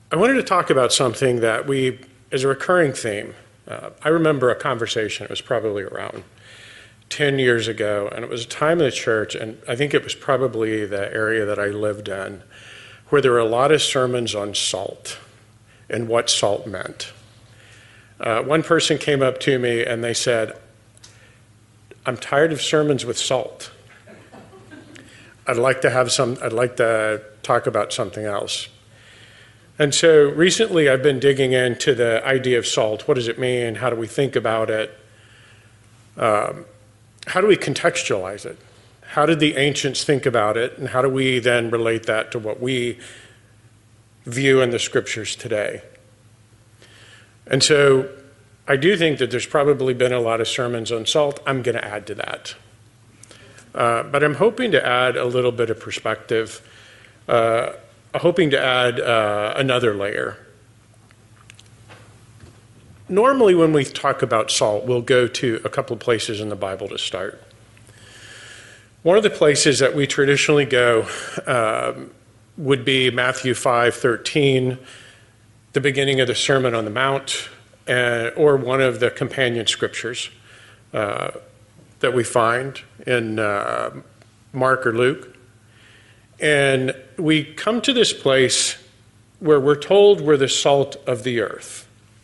I wanted to talk about something that is a recurring theme. I remember a conversation, it was probably around 10 years ago, and it was a time in the church, and I think it was probably the area that I lived in, where there were a lot of sermons on salt and what salt meant. One person came up to me and they said, "I'm tired of sermons with salt. I'd like to talk about something else." And so recently I've been digging into the idea of salt. What does it mean? How do we think about it? How do we contextualize it? How did the ancients think about it? And how do we then relate that to what we view in the scriptures today? And so I do think that there's probably been a lot of sermons on salt. I'm going to add to that. But I'm hoping to add a little bit of perspective, hoping to add another layer. Normally when we talk about salt, we'll go to a couple of places in the Bible to start. One of the places that we traditionally go would be Matthew 5:13, the beginning of the Sermon on the Mount, or one of the companion scriptures that we find in Mark or Luke. And we come to this place where we're told we're the salt of the earth.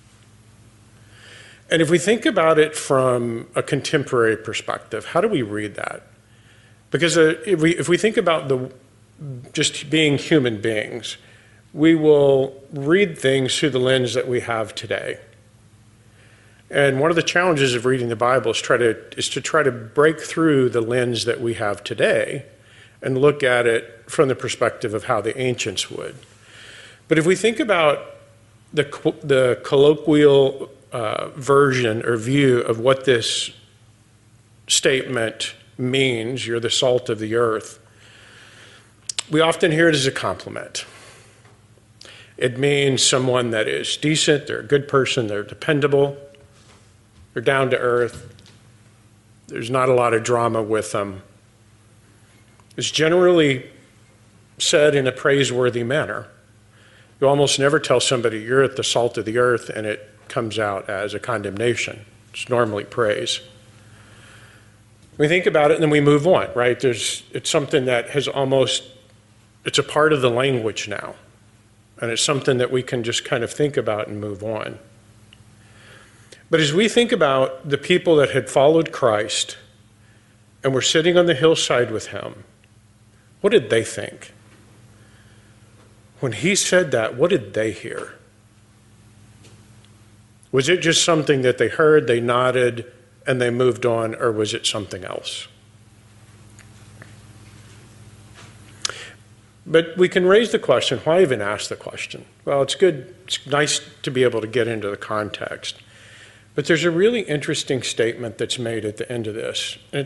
And if we think about it from a contemporary perspective, how do we read that? Because if we think about just being human beings, we will read things through the lens that we have today. And one of the challenges of reading the Bible is to try to break through the lens that we have today and look at it from the perspective of how the ancients would. But if we think about the colloquial version or view of what this statement means, you're the salt of the earth, we often hear it as a compliment. It means someone that is decent, they're a good person, they're dependable, they're down to earth, there's not a lot of drama with them. It's generally said in a praiseworthy manner. You almost never tell somebody you're at the salt of the earth and it comes out as a condemnation. It's normally praise. We think about it and then we move on, right? It's something that it's a part of the language now. And it's something that we can just kind of think about and move on. But as we think about the people that had followed Christ and were sitting on the hillside with him, what did they think? When he said that, what did they hear? Was it just something that they heard, they nodded, and they moved on, or was it something else? But we can raise the question, why even ask the question? Well, it's nice to be able to get into the context. But there's a really interesting statement that's made at the end of this. And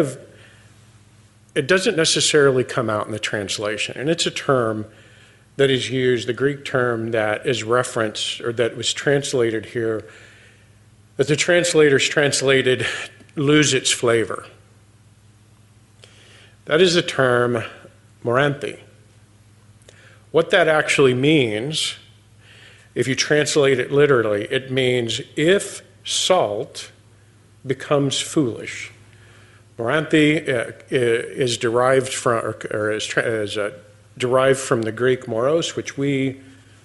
it doesn't necessarily come out in the translation. And it's a term that is used, the Greek term that is referenced, or that was translated here, that the translators translated, lose its flavor. That is the term moranthi. What that actually means, if you translate it literally, it means if salt becomes foolish. Moranthi is derived from, or is derived from the Greek moros, which we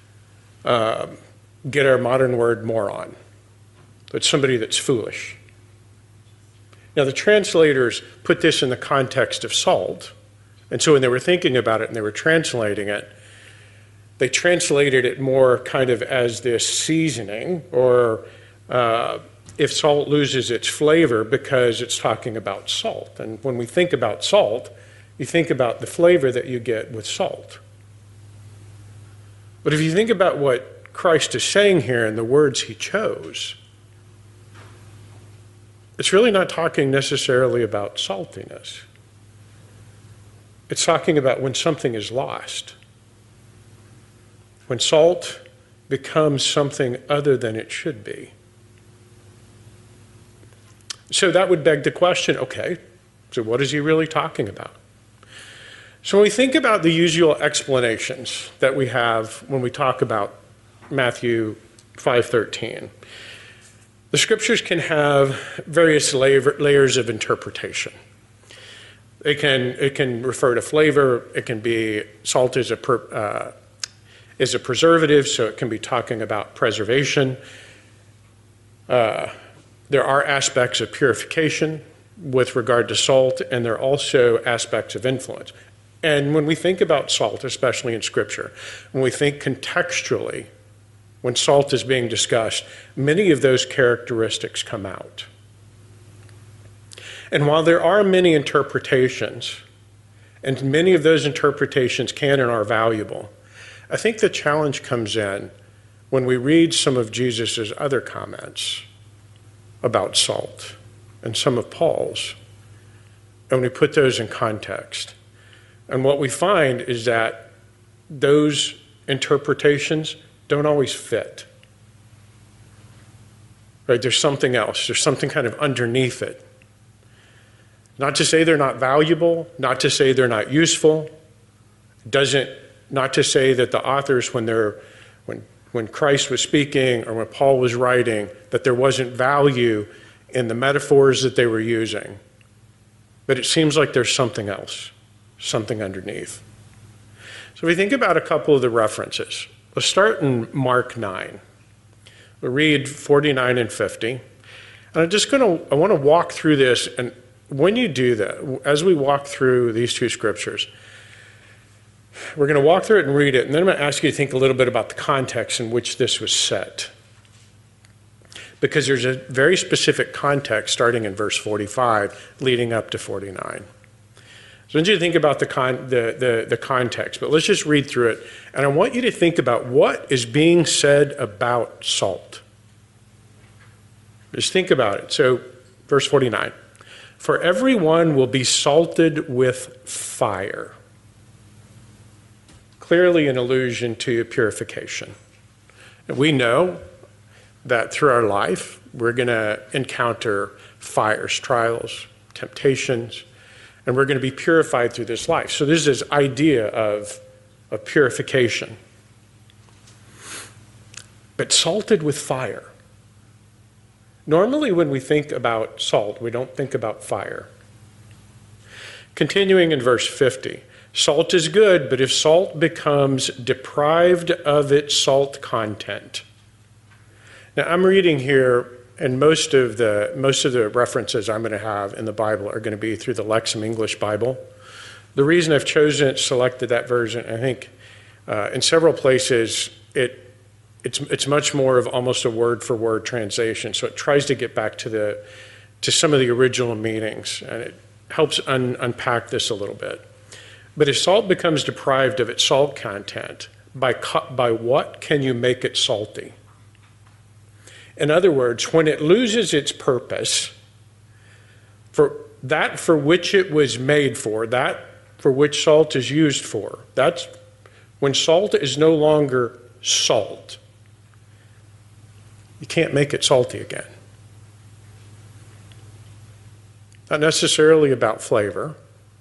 get our modern word moron. It's somebody that's foolish. Now, the translators put this in the context of salt, and so when they were thinking about it and they were translating it, they translated it more kind of as this seasoning, or if salt loses its flavor, because it's talking about salt. And when we think about salt, you think about the flavor that you get with salt. But if you think about what Christ is saying here and the words he chose, it's really not talking necessarily about saltiness. It's talking about when something is lost. When salt becomes something other than it should be. So that would beg the question, okay, so what is he really talking about? So when we think about the usual explanations that we have when we talk about Matthew 5:13. The scriptures can have various layers of interpretation. It can refer to flavor. It can be salt is a preservative, so it can be talking about preservation. There are aspects of purification with regard to salt, and there are also aspects of influence. And when we think about salt, especially in Scripture, when we think contextually, when salt is being discussed, many of those characteristics come out. And while there are many interpretations, and many of those interpretations can and are valuable, I think the challenge comes in when we read some of Jesus' other comments about salt and some of Paul's, and we put those in context. And what we find is that those interpretations don't always fit. Right? There's something else. There's something kind of underneath it. Not to say they're not valuable, not to say they're not useful, not to say that the authors, when Christ was speaking or when Paul was writing, that there wasn't value in the metaphors that they were using. But it seems like there's something else, something underneath. So we think about a couple of the references. Let's start in Mark 9. We'll read 49 and 50. And I want to walk through this, and when you do that, as we walk through these two scriptures, we're going to walk through it and read it, and then I'm going to ask you to think a little bit about the context in which this was set. Because there's a very specific context starting in verse 45 leading up to 49. So I want you to think about the context, but let's just read through it. And I want you to think about what is being said about salt. Just think about it. So, verse 49. For everyone will be salted with fire. Clearly an allusion to purification. And we know that through our life, we're going to encounter fires, trials, temptations, and we're going to be purified through this life. So there's this idea of purification. But salted with fire. Normally when we think about salt, we don't think about fire. Continuing in verse 50, salt is good, but if salt becomes deprived of its salt content. Now I'm reading here, and most of the references I'm going to have in the Bible are going to be through the Lexham English Bible. The reason I've selected that version, I think in several places it's much more of almost a word-for-word translation. So it tries to get back to some of the original meanings, and it helps unpack this a little bit. But if salt becomes deprived of its salt content, by what can you make it salty? In other words, when it loses its purpose, for which it was made for, that for which salt is used for, that's when salt is no longer salt. You can't make it salty again. Not necessarily about flavor,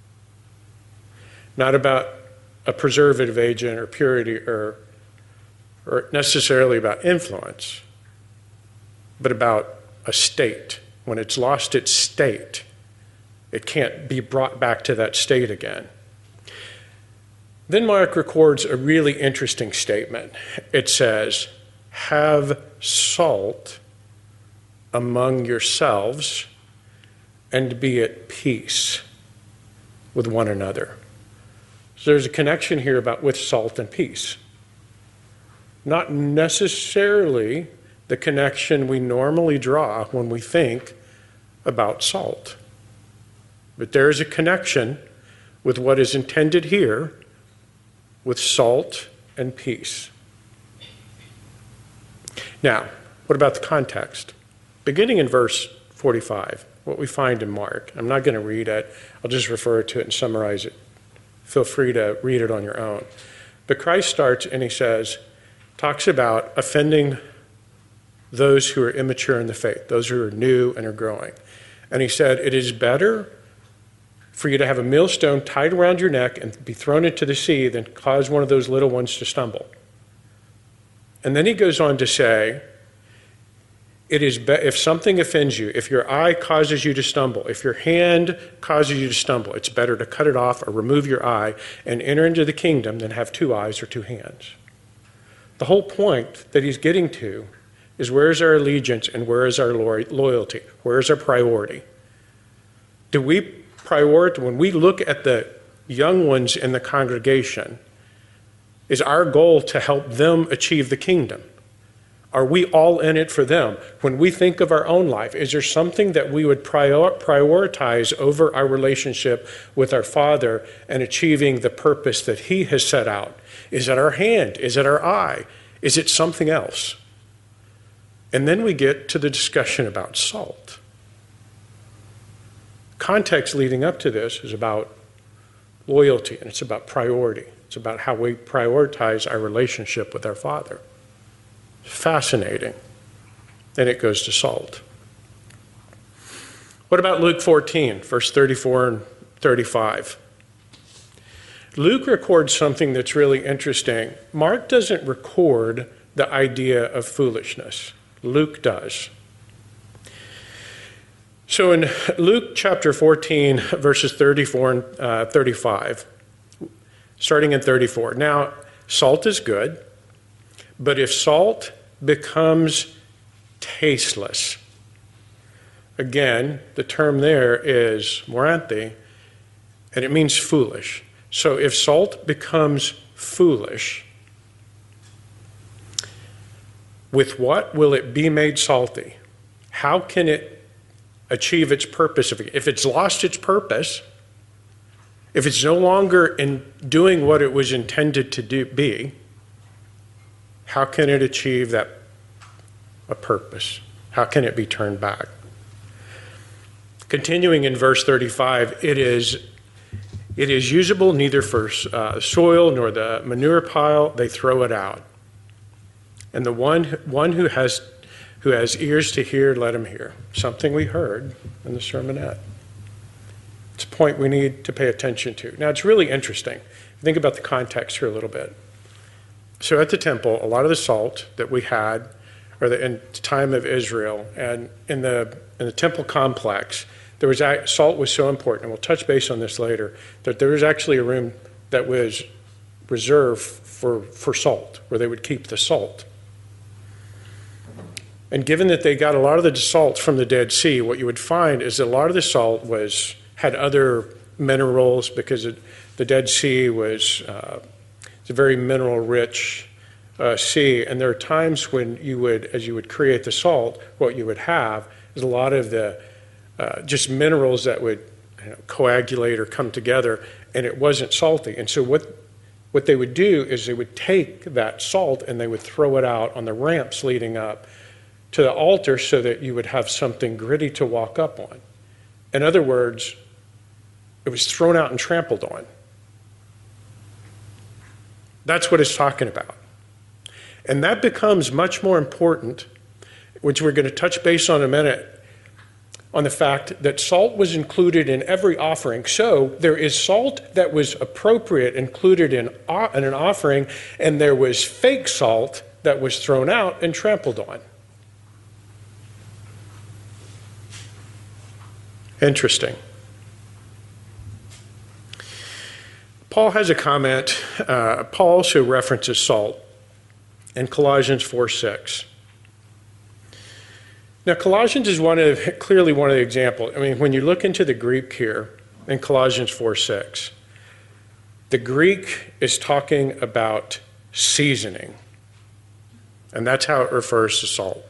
not about a preservative agent or purity or necessarily about influence, but about a state. When it's lost its state, it can't be brought back to that state again. Then Mark records a really interesting statement. It says, have salt among yourselves and be at peace with one another. So there's a connection here with salt and peace. Not necessarily the connection we normally draw when we think about salt. But there is a connection with what is intended here with salt and peace. Now, what about the context? Beginning in verse 45, what we find in Mark. I'm not going to read it. I'll just refer to it and summarize it. Feel free to read it on your own. But Christ starts and he talks about offending those who are immature in the faith, those who are new and are growing. And he said, it is better for you to have a millstone tied around your neck and be thrown into the sea than cause one of those little ones to stumble. And then he goes on to say, if something offends you, if your eye causes you to stumble, if your hand causes you to stumble, it's better to cut it off or remove your eye and enter into the kingdom than have 2 eyes or 2 hands. The whole point that he's getting to is, where is our allegiance and where is our loyalty? Where is our priority? Do we prioritize, when we look at the young ones in the congregation, is our goal to help them achieve the kingdom? Are we all in it for them? When we think of our own life, is there something that we would prioritize over our relationship with our Father and achieving the purpose that he has set out? Is it our hand? Is it our eye? Is it something else? And then we get to the discussion about salt. Context leading up to this is about loyalty, and it's about priority. It's about how we prioritize our relationship with our Father. Fascinating. Then it goes to salt. What about Luke 14, verse 34 and 35? Luke records something that's really interesting. Mark doesn't record the idea of foolishness. Luke does. So in Luke chapter 14, verses 34 and 35, starting in 34, now salt is good, but if salt becomes tasteless, again, the term there is moranthi, and it means foolish. So if salt becomes foolish, with what will it be made salty? How can it achieve its purpose? If it's lost its purpose, if it's no longer in doing what it was intended to be, how can it achieve a purpose? How can it be turned back? Continuing in verse 35, it is usable neither for soil nor the manure pile. They throw it out. And the one who has ears to hear, let him hear. Something we heard in the sermonette. It's a point we need to pay attention to. Now, it's really interesting. Think about the context here a little bit. So at the temple, a lot of the salt that we had, in the time of Israel, and in the temple complex, salt was so important, and we'll touch base on this later, that there was actually a room that was reserved for salt, where they would keep the salt. And given that they got a lot of the salt from the Dead Sea, what you would find is that a lot of the salt had other minerals, because the Dead Sea was it's a very mineral-rich sea, and there are times when as you would create the salt, what you would have is a lot of the just minerals that would coagulate or come together, and it wasn't salty. And so what they would do is they would take that salt and they would throw it out on the ramps leading up to the altar so that you would have something gritty to walk up on. In other words, it was thrown out and trampled on. That's what it's talking about. And that becomes much more important, which we're going to touch base on in a minute, on the fact that salt was included in every offering. So there is salt that was appropriate included in an offering, and there was fake salt that was thrown out and trampled on. Interesting. Paul has a comment. Paul also references salt in Colossians 4:6. Now, Colossians is clearly one of the examples. I mean, when you look into the Greek here in Colossians 4:6, the Greek is talking about seasoning, and that's how it refers to salt.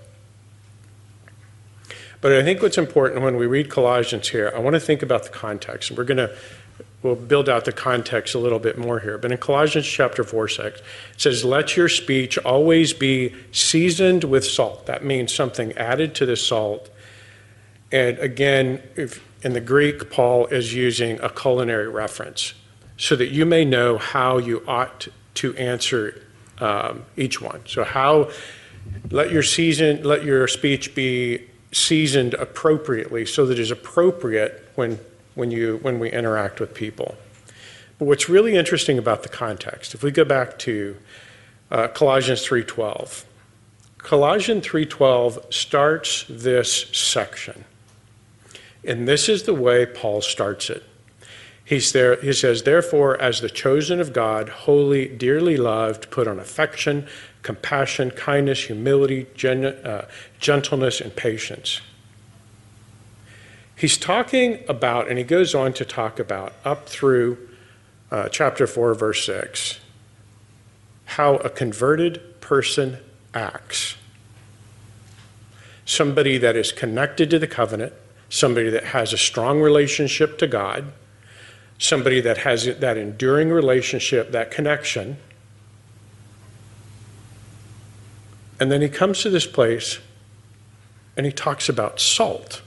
But I think what's important when we read Colossians here, I want to think about the context. We'll build out the context a little bit more here. But in Colossians chapter 4:6, it says, let your speech always be seasoned with salt. That means something added to the salt. And again, in the Greek, Paul is using a culinary reference so that you may know how you ought to answer each one. So let your speech be seasoned appropriately so that it is appropriate when we interact with people. But what's really interesting about the context, if we go back to Colossians 3:12. Colossians 3:12 starts this section. And this is the way Paul starts it. He says, therefore, as the chosen of God, holy, dearly loved, put on affection, compassion, kindness, humility, gentleness, and patience. He's talking about, and he goes on to talk about, up through chapter 4, verse 6, how a converted person acts. Somebody that is connected to the covenant, somebody that has a strong relationship to God, somebody that has that enduring relationship, that connection. And then he comes to this place and he talks about salt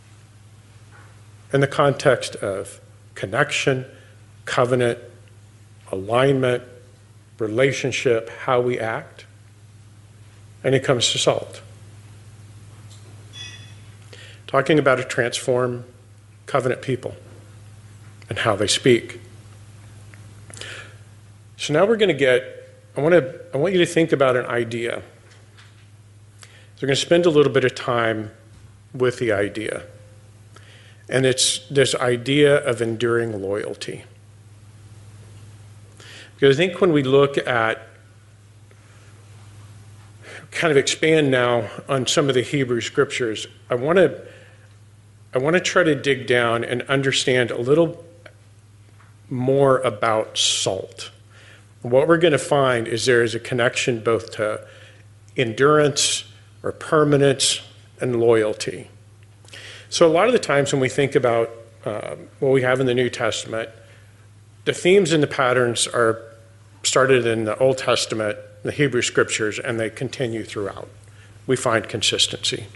in the context of connection, covenant, alignment, relationship, how we act. And he comes to salt. Talking about a transformed covenant people and how they speak. So now we're going to I want you to think about an idea. So we're going to spend a little bit of time with the idea. And it's this idea of enduring loyalty. Because I think when we look at, kind of expand now on some of the Hebrew scriptures, I want to try to dig down and understand a little more about salt. What we're going to find is there is a connection both to endurance or permanence and loyalty. So a lot of the times when we think about what we have in the New Testament, the themes and the patterns are started in the Old Testament, the Hebrew scriptures, and they continue throughout. We find consistency.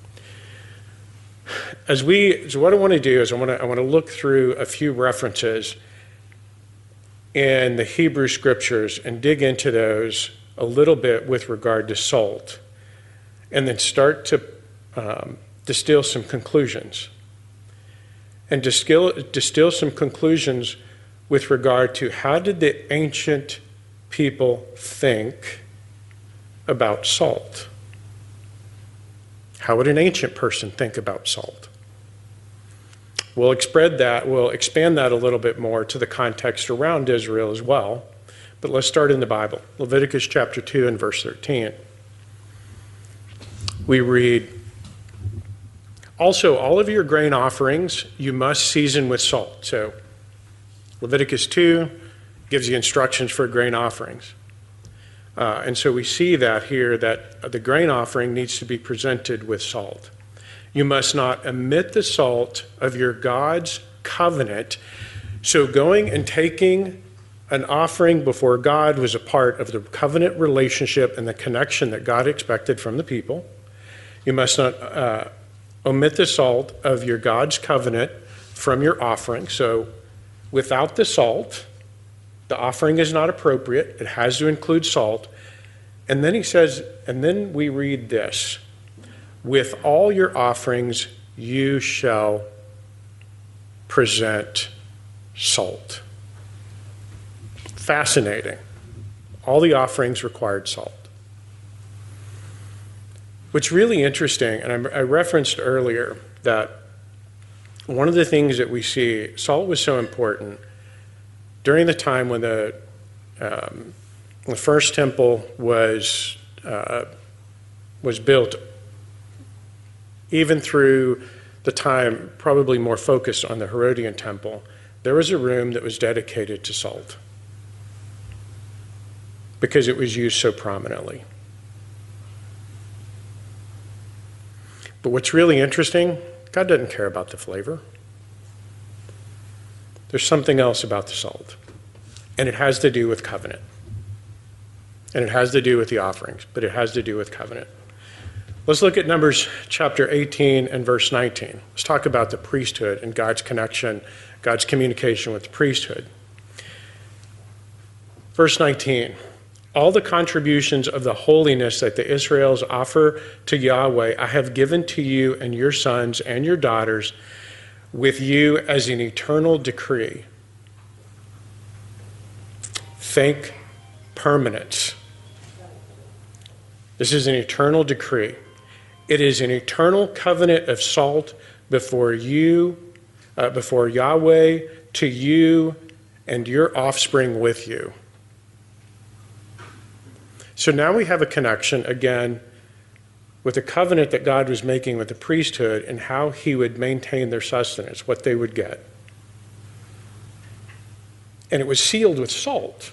So what I want to do is I want to look through a few references in the Hebrew scriptures and dig into those a little bit with regard to salt, and then start to distill some conclusions. And distill some conclusions with regard to how did the ancient people think about salt? How would an ancient person think about salt? We'll expand that a little bit more to the context around Israel as well. But let's start in the Bible. Leviticus chapter 2 and verse 13. We read, also, all of your grain offerings you must season with salt. So Leviticus 2 gives you instructions for grain offerings. And so we see that here, that the grain offering needs to be presented with salt. You must not omit the salt of your God's covenant. So going and taking an offering before God was a part of the covenant relationship and the connection that God expected from the people. You must not omit the salt of your God's covenant from your offering. So without the salt, the offering is not appropriate. It has to include salt. And then he says, and then we read this, with all your offerings you shall present salt. Fascinating. All the offerings required salt. What's really interesting, and I referenced earlier that one of the things that we see, salt was so important during the time when the first temple was built, even through the time probably more focused on the Herodian temple, there was a room that was dedicated to salt because it was used so prominently. But what's really interesting, God doesn't care about the flavor. There's something else about the salt, and it has to do with covenant. And it has to do with the offerings, but it has to do with covenant. Let's look at Numbers chapter 18 and verse 19. Let's talk about the priesthood and God's connection, God's communication with the priesthood. Verse 19, all the contributions of the holiness that the Israelites offer to Yahweh, I have given to you and your sons and your daughters with you as an eternal decree. Think permanence. This is an eternal decree. It is an eternal covenant of salt before you, before Yahweh, to you and your offspring with you. So now we have a connection again with the covenant that God was making with the priesthood and how he would maintain their sustenance, what they would get. And it was sealed with salt.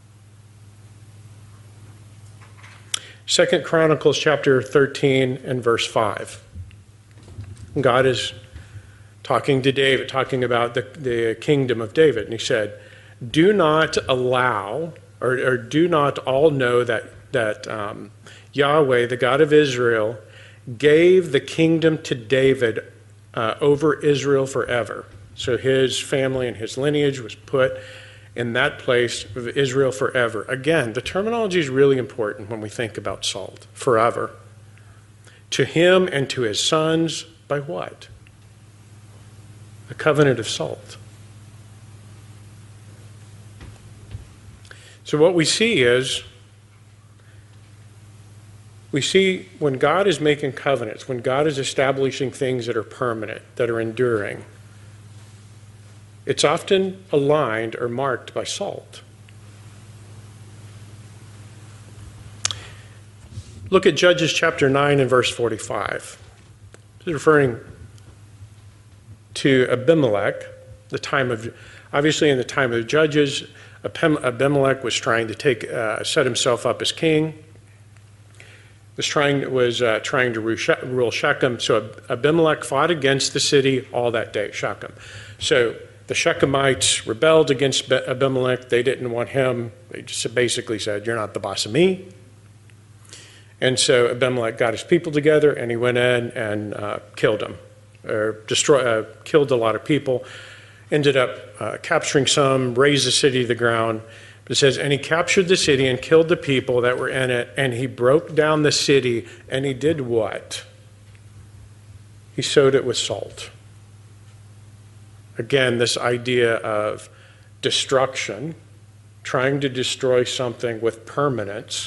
2 Chronicles chapter 13 and verse 5. God is talking to David, talking about the kingdom of David. And he said, do not allow, or do not all know that Yahweh, the God of Israel, gave the kingdom to David over Israel forever. So his family and his lineage was put in that place of Israel forever. Again, the terminology is really important when we think about salt. Forever. To him and to his sons, by what? A covenant of salt. So what we see is, we see when God is making covenants, when God is establishing things that are permanent, that are enduring, it's often aligned or marked by salt. Look at Judges chapter 9 and verse 45. This is referring to Abimelech, obviously in the time of the Judges, Abimelech was trying to set himself up as king. Was trying to rule Shechem. So Abimelech fought against the city all that day, Shechem. So the Shechemites rebelled against Abimelech. They didn't want him. They just basically said, you're not the boss of me. And so Abimelech got his people together and he went in and killed them, or killed a lot of people. Ended up capturing some, razed the city to the ground. But it says, and he captured the city and killed the people that were in it, and he broke down the city, and he did what? He sowed it with salt. Again, this idea of destruction, trying to destroy something with permanence,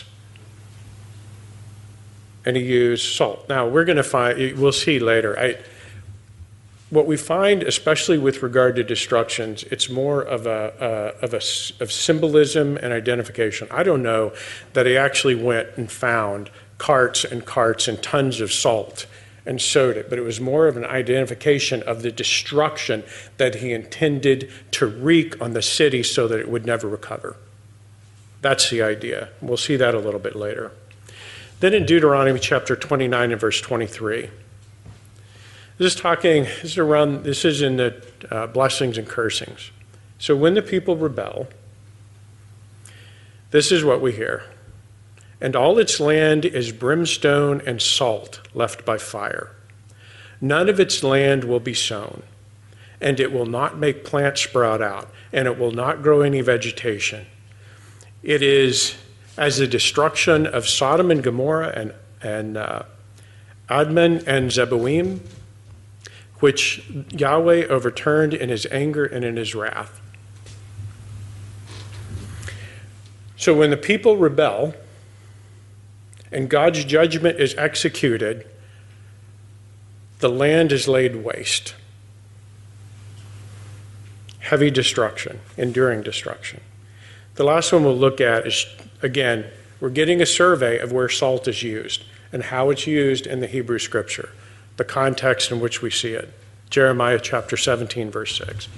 and he used salt. Now, we'll see later. What we find, especially with regard to destructions, it's more of symbolism and identification. I don't know that he actually went and found carts and carts and tons of salt and sowed it, but it was more of an identification of the destruction that he intended to wreak on the city so that it would never recover. That's the idea. We'll see that a little bit later. Then in Deuteronomy chapter 29 and verse 23. This is in the blessings and cursings. So when the people rebel, this is what we hear. And all its land is brimstone and salt left by fire. None of its land will be sown, and it will not make plants sprout out, and it will not grow any vegetation. It is as the destruction of Sodom and Gomorrah and Admah and Zeboim, which Yahweh overturned in his anger and in his wrath. So when the people rebel and God's judgment is executed, the land is laid waste. Heavy destruction, enduring destruction. The last one we'll look at is, again, we're getting a survey of where salt is used and how it's used in the Hebrew Scripture, the context in which we see it. Jeremiah chapter 17, verse 6.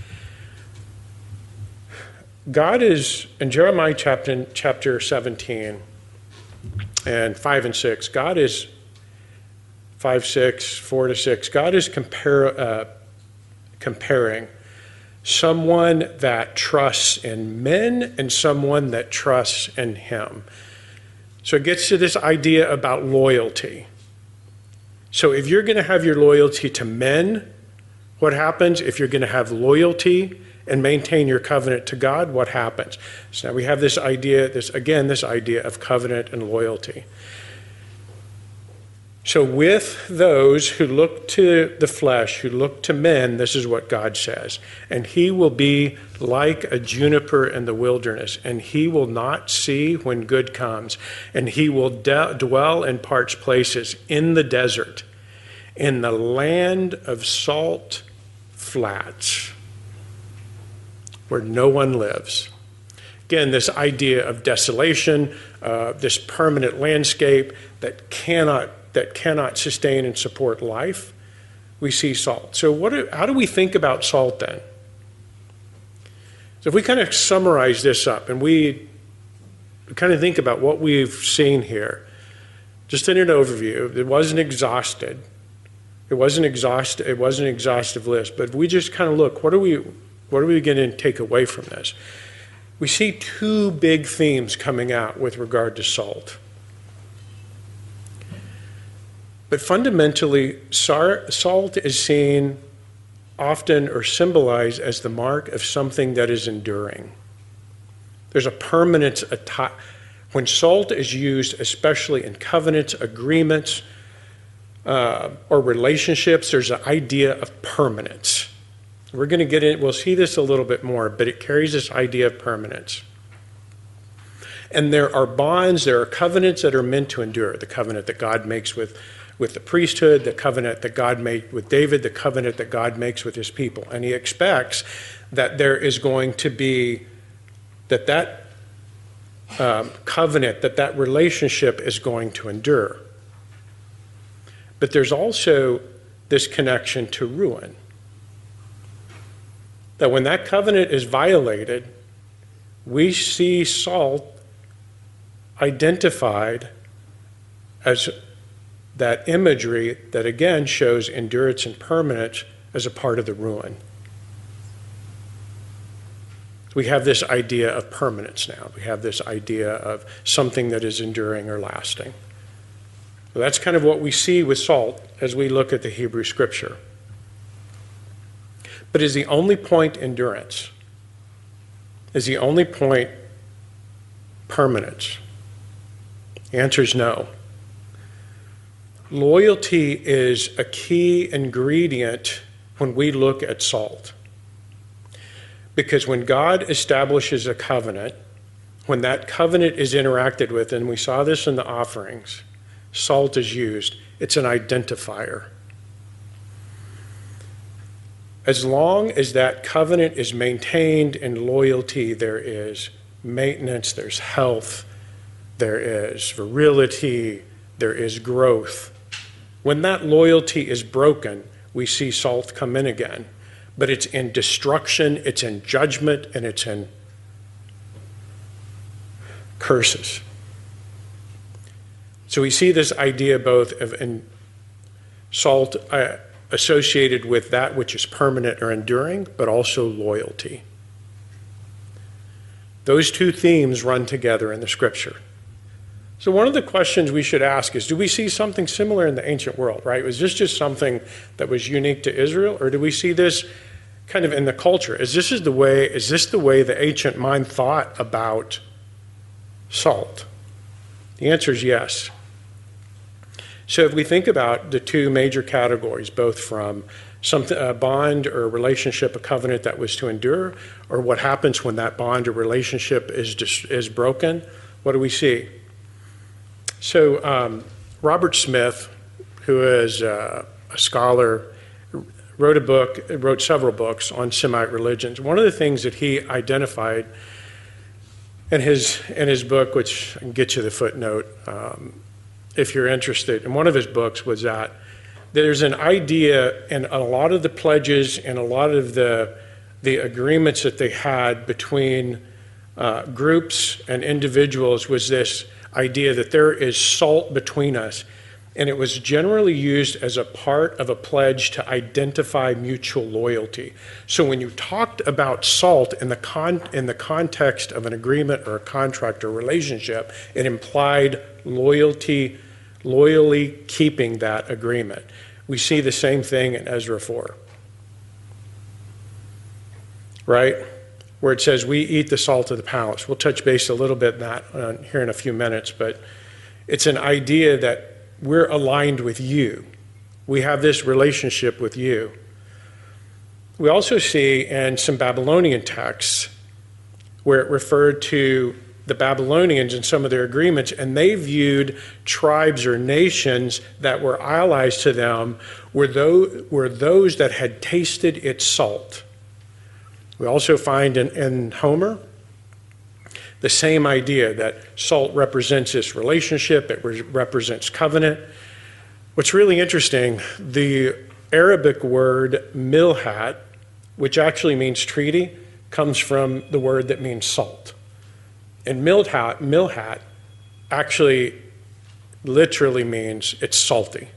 God is, in Jeremiah chapter 17 and 5 and 6, God is 5, 6, 4 to 6, God is comparing someone that trusts in men and someone that trusts in him. So it gets to this idea about loyalty. So if you're going to have your loyalty to men, what happens? If you're going to have loyalty and maintain your covenant to God, what happens? So now we have this idea of covenant and loyalty. So with those who look to the flesh, who look to men, this is what God says. And he will be like a juniper in the wilderness, and he will not see when good comes. And he will dwell in parched places in the desert, in the land of salt flats, where no one lives. Again, this idea of desolation, this permanent landscape that cannot sustain and support life, we see salt. So how do we think about salt then? So if we kind of summarize this up and we kind of think about what we've seen here, just in an overview, it wasn't exhausted. It wasn't an exhaustive list, but we just kind of look, what are we going to take away from this? We see two big themes coming out with regard to salt. But fundamentally, salt is seen often or symbolized as the mark of something that is enduring. There's a permanence. When salt is used, especially in covenants, agreements, or relationships, there's an idea of permanence. We're going to get in, we'll see this a little bit more, but it carries this idea of permanence. And there are bonds, there are covenants that are meant to endure. The covenant that God makes with the priesthood, the covenant that God made with David, the covenant that God makes with his people. And he expects that there is going to be, that covenant, that relationship is going to endure. But there's also this connection to ruin. That when that covenant is violated, we see salt identified as that imagery that again shows endurance and permanence as a part of the ruin. We have this idea of permanence now. We have this idea of something that is enduring or lasting. So that's kind of what we see with salt as we look at the Hebrew Scripture. But is the only point endurance? Is the only point permanence? The answer is no. Loyalty is a key ingredient when we look at salt. Because when God establishes a covenant, when that covenant is interacted with, and we saw this in the offerings, salt is used, it's an identifier. As long as that covenant is maintained in loyalty, there is maintenance, there's health, there is virility, there is growth. When that loyalty is broken, we see salt come in again. But it's in destruction, it's in judgment, and it's in curses. So we see this idea both of salt associated with that which is permanent or enduring, but also loyalty. Those two themes run together in the Scripture. So one of the questions we should ask is, do we see something similar in the ancient world, right? Was this just something that was unique to Israel, or do we see this kind of in the culture? Is this the way the ancient mind thought about salt? The answer is yes. So if we think about the two major categories, both from a bond or a relationship, a covenant that was to endure, or what happens when that bond or relationship is broken, what do we see? So Robert Smith, who is a scholar, wrote several books on Semite religions. One of the things that he identified in his book, which I can get you the footnote if you're interested, in one of his books was that there's an idea in a lot of the pledges and a lot of the agreements that they had between groups and individuals was this idea that there is salt between us. And it was generally used as a part of a pledge to identify mutual loyalty. So when you talked about salt in the context of an agreement or a contract or relationship, it implied loyally keeping that agreement. We see the same thing in Ezra 4. Right? Where it says, we eat the salt of the palace. We'll touch base a little bit on that here in a few minutes, but it's an idea that we're aligned with you. We have this relationship with you. We also see in some Babylonian texts where it referred to the Babylonians and some of their agreements, and they viewed tribes or nations that were allies to them were those that had tasted its salt. We also find in Homer the same idea that salt represents this relationship, it represents covenant. What's really interesting, the Arabic word milhat, which actually means treaty, comes from the word that means salt. And milhat actually literally means it's salty.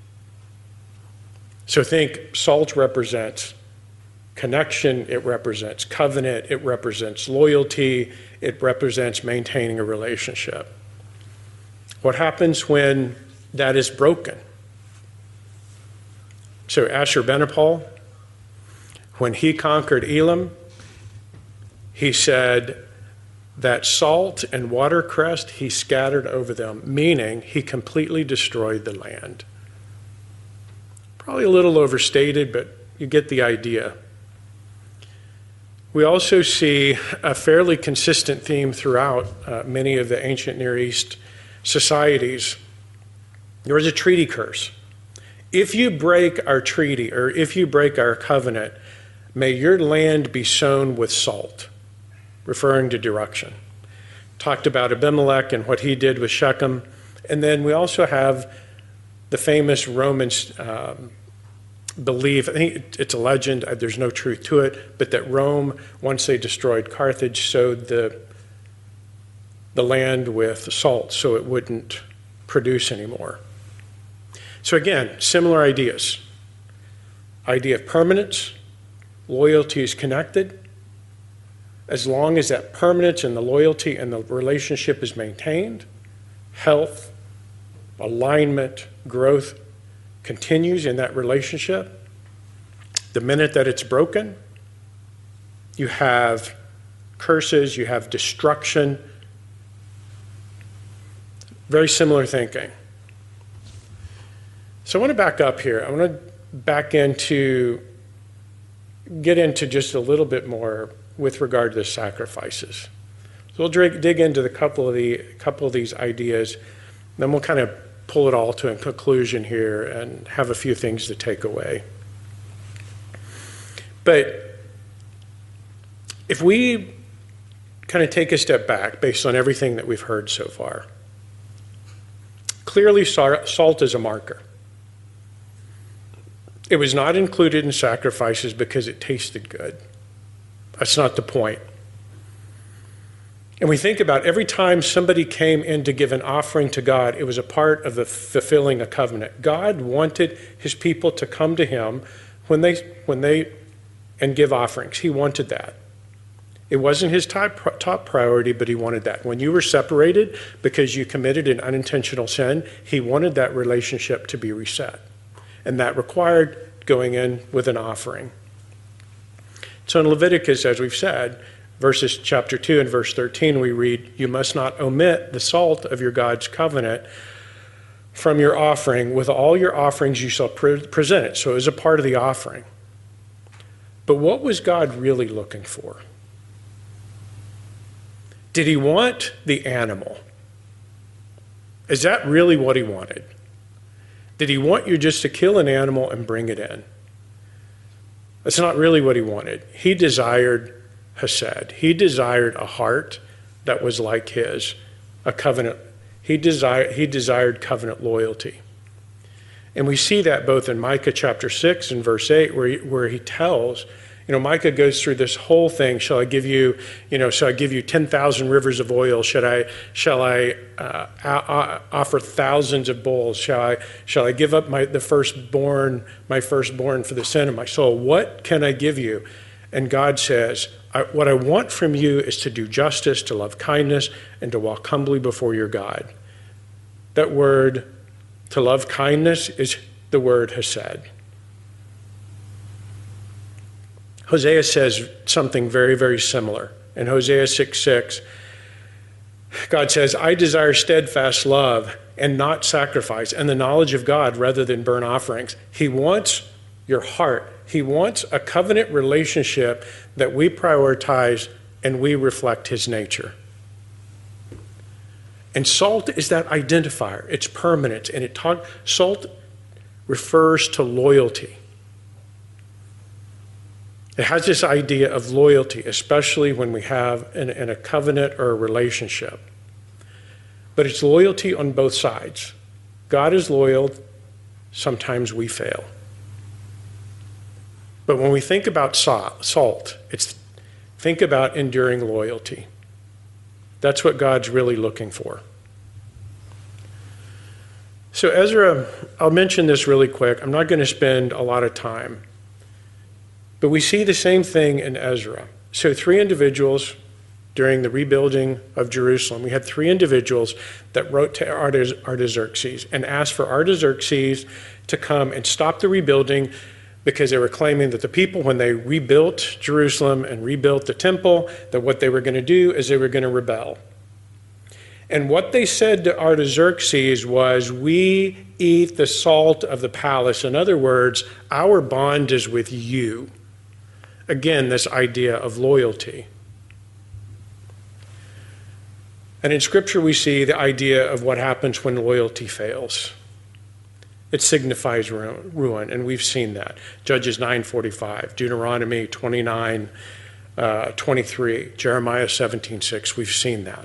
So think salt represents connection, it represents covenant, it represents loyalty, it represents maintaining a relationship. What happens when that is broken? So Ashurbanipal, when he conquered Elam, he said that salt and watercress he scattered over them, meaning he completely destroyed the land. Probably a little overstated, but you get the idea. We also see a fairly consistent theme throughout many of the ancient Near East societies. There was a treaty curse. If you break our treaty, or if you break our covenant, may your land be sown with salt, referring to direction. Talked about Abimelech and what he did with Shechem. And then we also have the famous Roman belief, I think it's a legend, there's no truth to it, but that Rome, once they destroyed Carthage, sowed the land with salt so it wouldn't produce anymore. So again, similar ideas. Idea of permanence, loyalty is connected. As long as that permanence and the loyalty and the relationship is maintained, health, alignment, growth continues in that relationship. The minute that it's broken, you have curses, you have destruction. Very similar thinking. So I want to back up here. I want to get into just a little bit more with regard to the sacrifices. So we'll dig into a couple of these ideas, then we'll kind of pull it all to a conclusion here and have a few things to take away. But if we kind of take a step back based on everything that we've heard so far, clearly salt is a marker. It was not included in sacrifices because it tasted good. That's not the point. And we think about every time somebody came in to give an offering to God, it was a part of the fulfilling a covenant. God wanted his people to come to him when they and give offerings. He wanted that. It wasn't his top priority, but he wanted that. When you were separated because you committed an unintentional sin, he wanted that relationship to be reset. And that required going in with an offering. So in Leviticus, as we've said, verses chapter 2 and verse 13, we read, "You must not omit the salt of your God's covenant from your offering. With all your offerings you shall present it." So it was a part of the offering. But what was God really looking for? Did he want the animal? Is that really what he wanted? Did he want you just to kill an animal and bring it in? That's not really what he wanted. He desired hesed. He desired a heart that was like his, a covenant. He desired covenant loyalty. And we see that both in Micah chapter 6 and verse 8, where he tells, Micah goes through this whole thing. Shall I give you 10,000 rivers of oil? Shall I offer thousands of bulls? Shall I give up my firstborn for the sin of my soul? What can I give you? And God says, what I want from you is to do justice, to love kindness, and to walk humbly before your God. That word, to love kindness, is the word hesed. Hosea says something very, very similar. In Hosea 6:6, God says, "I desire steadfast love and not sacrifice, and the knowledge of God rather than burnt offerings. He wants your heart. He wants a covenant relationship that we prioritize and we reflect his nature. And salt is that identifier. It's permanent. And salt refers to loyalty. It has this idea of loyalty, especially when we have in a covenant or a relationship. But it's loyalty on both sides. God is loyal. Sometimes we fail. But when we think about salt, think about enduring loyalty. That's what God's really looking for. So Ezra, I'll mention this really quick. I'm not going to spend a lot of time. But we see the same thing in Ezra. So 3 individuals during the rebuilding of Jerusalem, we had 3 individuals that wrote to Artaxerxes and asked for Artaxerxes to come and stop the rebuilding because they were claiming that the people, when they rebuilt Jerusalem and rebuilt the temple, that what they were going to do is they were going to rebel. And what they said to Artaxerxes was, we eat the salt of the palace. In other words, our bond is with you. Again, this idea of loyalty. And in Scripture, we see the idea of what happens when loyalty fails. It signifies ruin, and we've seen that. Judges 9:45, Deuteronomy 29:23, Jeremiah 17:6. We've seen that.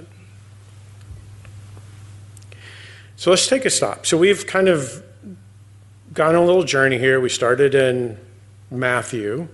So let's take a stop. So we've kind of gone on a little journey here. We started in Matthew.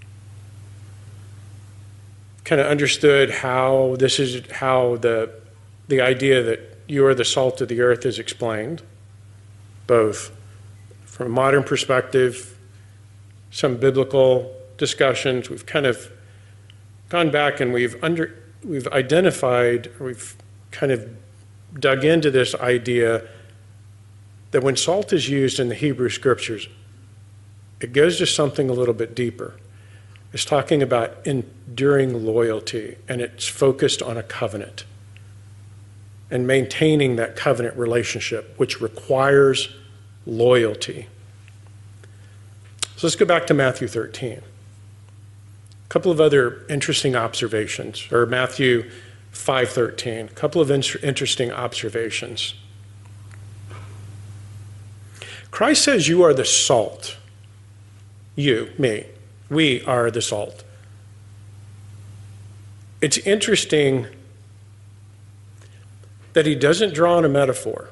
Kind of understood how the idea that you are the salt of the earth is explained, both from a modern perspective, some biblical discussions. We've kind of gone back and we've identified, or we've kind of dug into this idea that when salt is used in the Hebrew Scriptures, it goes to something a little bit deeper. It's talking about enduring loyalty, and it's focused on a covenant and maintaining that covenant relationship, which requires loyalty. So let's go back to Matthew 13. A couple of other interesting observations, or Matthew 5:13, a couple of interesting observations. Christ says you are the salt. You, me. We are the salt. It's interesting that he doesn't draw on a metaphor.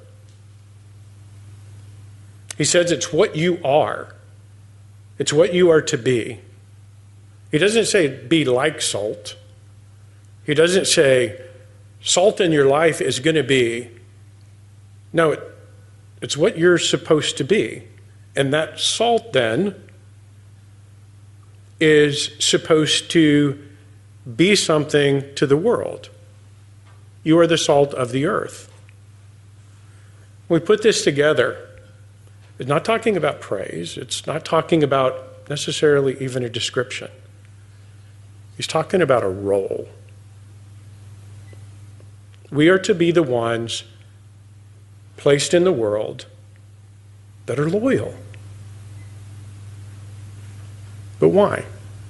He says it's what you are. It's what you are to be. He doesn't say be like salt. He doesn't say salt in your life is going to be. No, it's what you're supposed to be. And that salt then is supposed to be something to the world. You are the salt of the earth. When we put this together, it's not talking about praise. It's not talking about necessarily even a description. He's talking about a role. We are to be the ones placed in the world that are loyal. But why?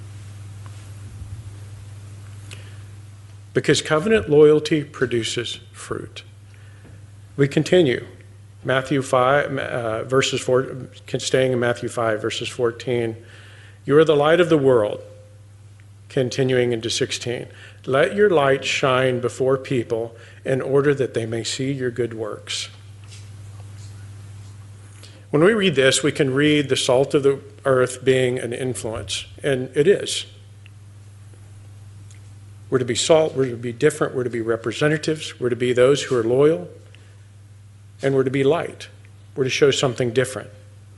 Because covenant loyalty produces fruit. We continue. Matthew 5, verses 4, staying in Matthew 5, verses 14. You are the light of the world. Continuing into 16. Let your light shine before people in order that they may see your good works. When we read this, we can read the salt of the earth being an influence, and it is. We're to be salt, we're to be different, we're to be representatives, we're to be those who are loyal, and we're to be light. We're to show something different.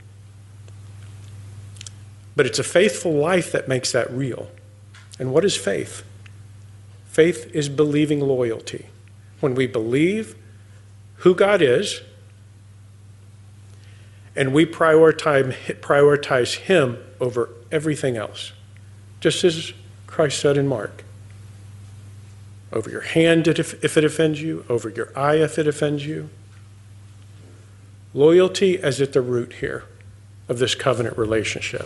But it's a faithful life that makes that real. And what is faith? Faith is believing loyalty. When we believe who God is, and we prioritize Him over everything else. Just as Christ said in Mark. Over your hand if it offends you, over your eye if it offends you. Loyalty is at the root here of this covenant relationship.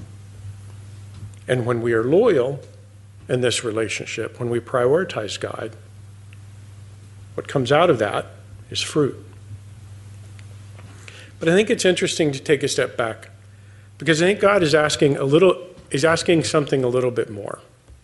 And when we are loyal in this relationship, when we prioritize God, what comes out of that is fruit. But I think it's interesting to take a step back, because I think God is asking something a little bit more.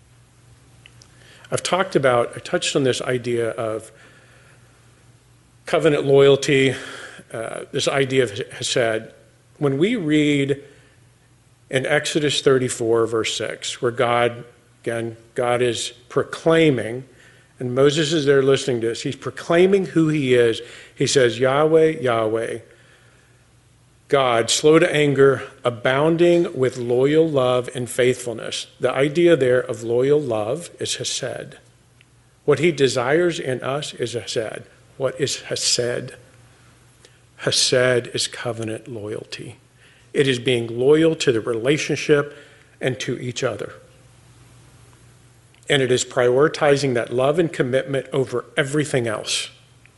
I touched on this idea of covenant loyalty, this idea of hesed. When we read in Exodus 34, verse 6, where God is proclaiming, and Moses is there listening to us, he's proclaiming who he is. He says, Yahweh, Yahweh, God, slow to anger, abounding with loyal love and faithfulness. The idea there of loyal love is hesed. What he desires in us is hesed. What is hesed? Hesed is covenant loyalty. It is being loyal to the relationship and to each other. And it is prioritizing that love and commitment over everything else.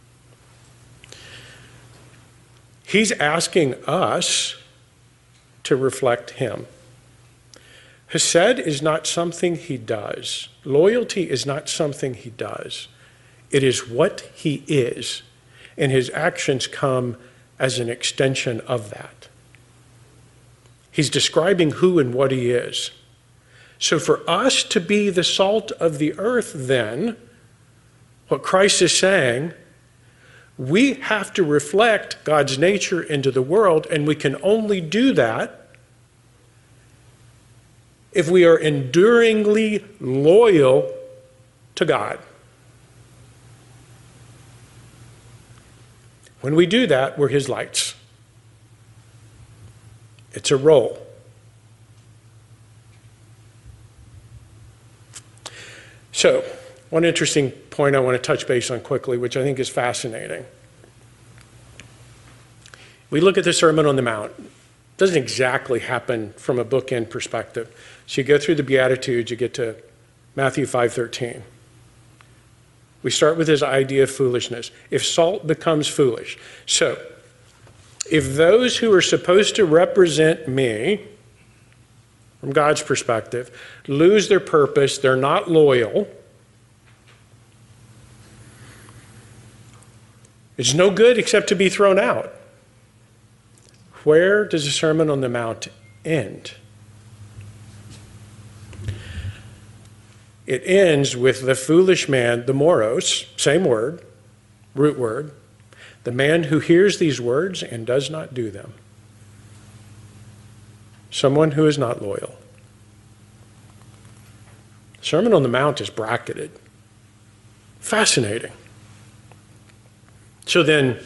He's asking us to reflect him. Hesed is not something he does. Loyalty is not something he does. It is what he is. And his actions come as an extension of that. He's describing who and what he is. So for us to be the salt of the earth, then, what Christ is saying, we have to reflect God's nature into the world, and we can only do that if we are enduringly loyal to God. When we do that, we're his lights. It's a role. So, one interesting point I want to touch base on quickly, which I think is fascinating. We look at the Sermon on the Mount. It doesn't exactly happen from a bookend perspective. So you go through the Beatitudes, you get to Matthew 5:13. We start with this idea of foolishness. If salt becomes foolish. So, if those who are supposed to represent me, from God's perspective, lose their purpose, they're not loyal, it's no good except to be thrown out. Where does the Sermon on the Mount end? It ends with the foolish man, the moros, same word, root word, the man who hears these words and does not do them. Someone who is not loyal. Sermon on the Mount is bracketed. Fascinating. So then,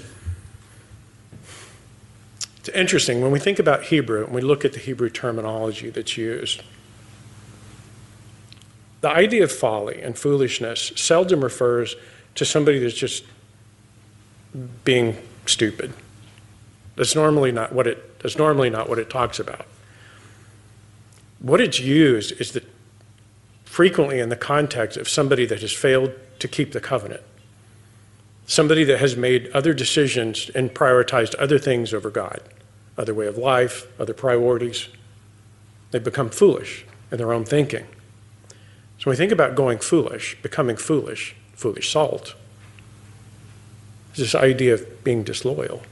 it's interesting, when we think about Hebrew, and we look at the Hebrew terminology that's used, the idea of folly and foolishness seldom refers to somebody that's just being stupid. That's normally not what it talks about. What it's used is that frequently in the context of somebody that has failed to keep the covenant. Somebody that has made other decisions and prioritized other things over God, other way of life, other priorities. They become foolish in their own thinking. So when we think about going foolish, becoming foolish, foolish salt, is this idea of being disloyal.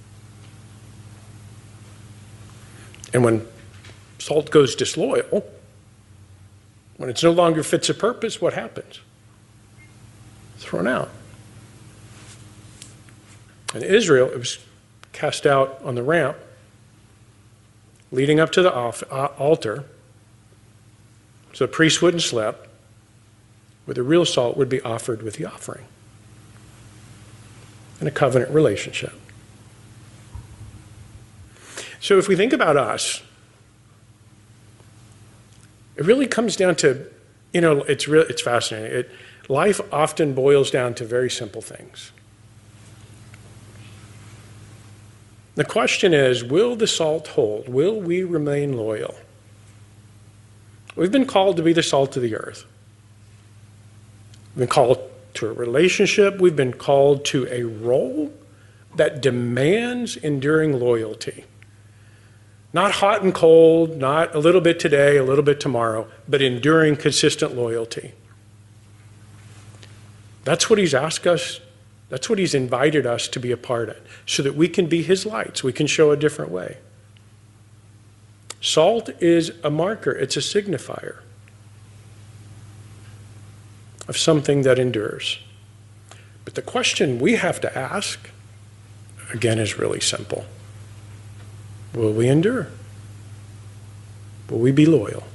And when salt goes disloyal, when it no longer fits a purpose, what happens? Thrown out. In Israel, it was cast out on the ramp leading up to the altar, so the priest wouldn't slip, where the real salt would be offered with the offering in a covenant relationship. So if we think about us, it really comes down to, it's fascinating. Life often boils down to very simple things. The question is, will the salt hold? Will we remain loyal? We've been called to be the salt of the earth. We've been called to a relationship. We've been called to a role. that demands enduring loyalty. Not hot and cold, not a little bit today, a little bit tomorrow, but enduring, consistent loyalty. That's what he's asked us, that's what he's invited us to be a part of, so that we can be his lights, we can show a different way. Salt is a marker, it's a signifier of something that endures. But the question we have to ask, again, is really simple. Will we endure? Will we be loyal?